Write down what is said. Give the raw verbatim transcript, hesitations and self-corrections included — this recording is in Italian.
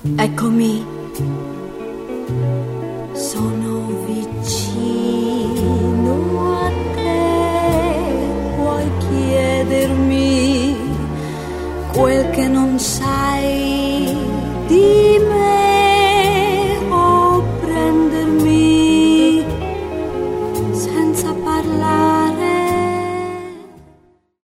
Eccomi, sono vicino a te, puoi chiedermi quel che non sai di me.